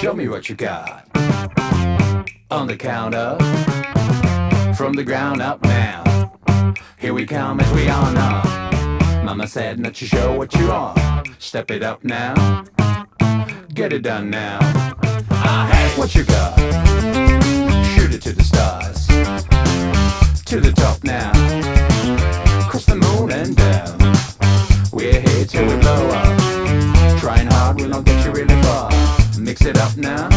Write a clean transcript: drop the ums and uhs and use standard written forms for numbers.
Show me what you got. On the counter, from the ground up now. Here we come as we on up. Mama said not to show what you are. Step it up now. Get it done now. Hey, what you got? Shoot it to the stars. To the top now. Cross the moon and down. We're here till we blow up. Trying hard will not get you really far. Mix it up now.